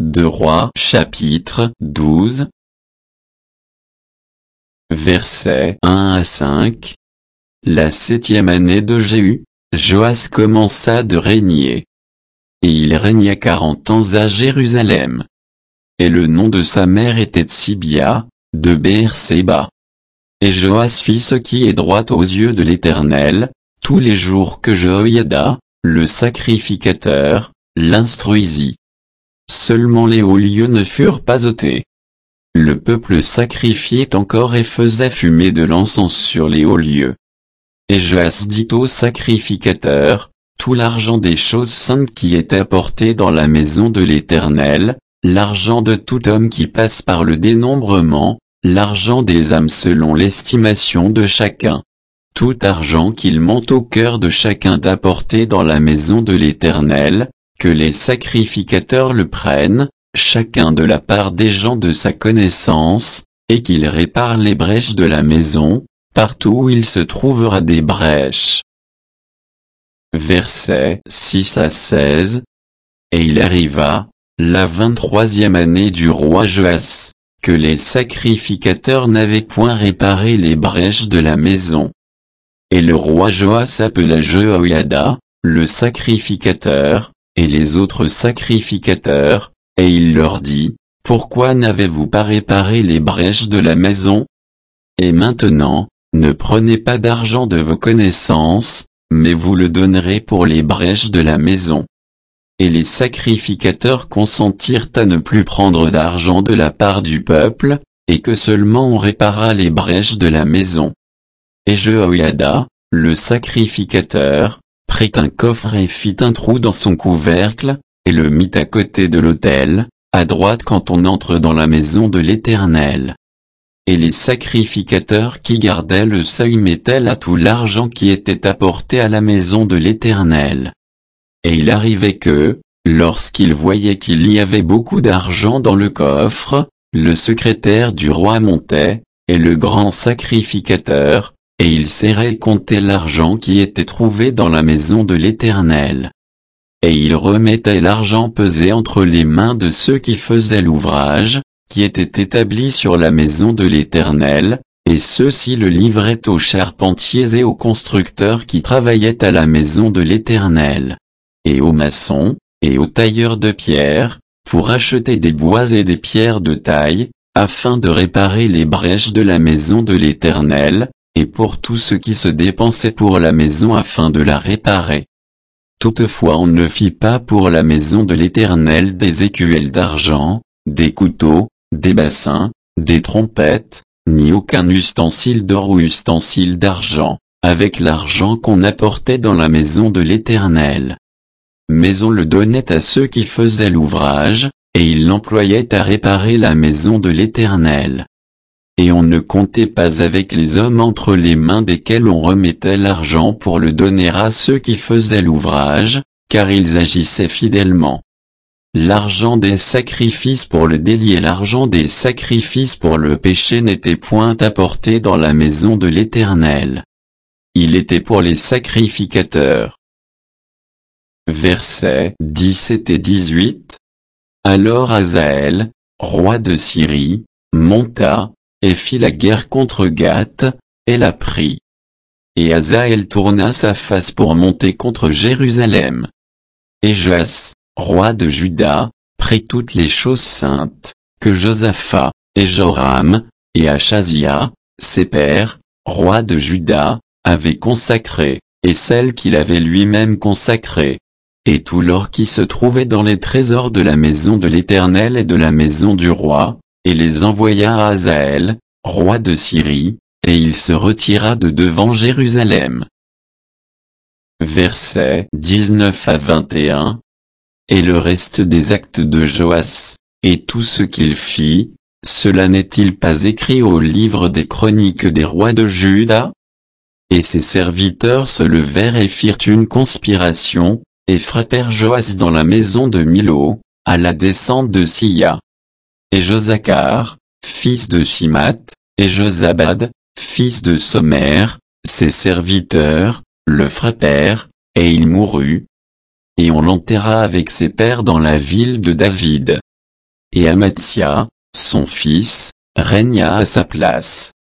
2 Rois chapitre 12 versets 1 à 5. La 7e année de Jéhu, Joas commença de régner. Et il régna 40 ans à Jérusalem. Et le nom de sa mère était Tsibia, de Beer-séba. Et Joas fit ce qui est droit aux yeux de l'Éternel, tous les jours que Joiada, le sacrificateur, l'instruisit. Seulement les hauts lieux ne furent pas ôtés. Le peuple sacrifiait encore et faisait fumer de l'encens sur les hauts lieux. Et Joas dit au sacrificateur, tout l'argent des choses saintes qui est apporté dans la maison de l'Éternel, l'argent de tout homme qui passe par le dénombrement, l'argent des âmes selon l'estimation de chacun. Tout argent qu'il monte au cœur de chacun d'apporter dans la maison de l'Éternel, que les sacrificateurs le prennent, chacun de la part des gens de sa connaissance, et qu'il répare les brèches de la maison, partout où il se trouvera des brèches. Versets 6 à 16. Et il arriva, la 23e année du roi Joas, que les sacrificateurs n'avaient point réparé les brèches de la maison. Et le roi Joas appela Joiada, le sacrificateur, et les autres sacrificateurs, et il leur dit, pourquoi n'avez-vous pas réparé les brèches de la maison? Et maintenant, ne prenez pas d'argent de vos connaissances, mais vous le donnerez pour les brèches de la maison. Et les sacrificateurs consentirent à ne plus prendre d'argent de la part du peuple, et que seulement on répara les brèches de la maison. Et Joiada, le sacrificateur, prit un coffre et fit un trou dans son couvercle, et le mit à côté de l'autel, à droite quand on entre dans la maison de l'Éternel. Et les sacrificateurs qui gardaient le seuil mettaient là tout l'argent qui était apporté à la maison de l'Éternel. Et il arrivait que, lorsqu'ils voyaient qu'il y avait beaucoup d'argent dans le coffre, le secrétaire du roi montait, et le grand sacrificateur, et il serrait compter l'argent qui était trouvé dans la maison de l'Éternel. Et il remettait l'argent pesé entre les mains de ceux qui faisaient l'ouvrage, qui était établi sur la maison de l'Éternel, et ceux-ci le livraient aux charpentiers et aux constructeurs qui travaillaient à la maison de l'Éternel, et aux maçons, et aux tailleurs de pierre, pour acheter des bois et des pierres de taille, afin de réparer les brèches de la maison de l'Éternel, et pour tout ce qui se dépensait pour la maison afin de la réparer. Toutefois on ne fit pas pour la maison de l'Éternel des écuelles d'argent, des couteaux, des bassins, des trompettes, ni aucun ustensile d'or ou ustensile d'argent, avec l'argent qu'on apportait dans la maison de l'Éternel. Mais on le donnait à ceux qui faisaient l'ouvrage, et ils l'employaient à réparer la maison de l'Éternel. Et on ne comptait pas avec les hommes entre les mains desquels on remettait l'argent pour le donner à ceux qui faisaient l'ouvrage, car ils agissaient fidèlement. L'argent des sacrifices pour le délit et l'argent des sacrifices pour le péché n'était point apporté dans la maison de l'Éternel. Il était pour les sacrificateurs. Versets 17 et 18. Alors Hazaël, roi de Syrie, monta, et fit la guerre contre Gath, et la prit. Et Hazaël tourna sa face pour monter contre Jérusalem. Et Joas, roi de Juda, prit toutes les choses saintes, que Josaphat, et Joram, et Achazia, ses pères, rois de Juda, avaient consacrées, et celles qu'il avait lui-même consacrées. Et tout l'or qui se trouvait dans les trésors de la maison de l'Éternel et de la maison du roi, et les envoya à Hazaël, roi de Syrie, et il se retira de devant Jérusalem. Versets 19 à 21. Et le reste des actes de Joas, et tout ce qu'il fit, cela n'est-il pas écrit au livre des chroniques des rois de Juda? Et ses serviteurs se levèrent et firent une conspiration, et frappèrent Joas dans la maison de Milo, à la descente de Sia. Et Josacar, fils de Simath, et Josabad, fils de Sommer, ses serviteurs, le frappèrent, et il mourut. Et on l'enterra avec ses pères dans la ville de David. et Amatsia, son fils, régna à sa place.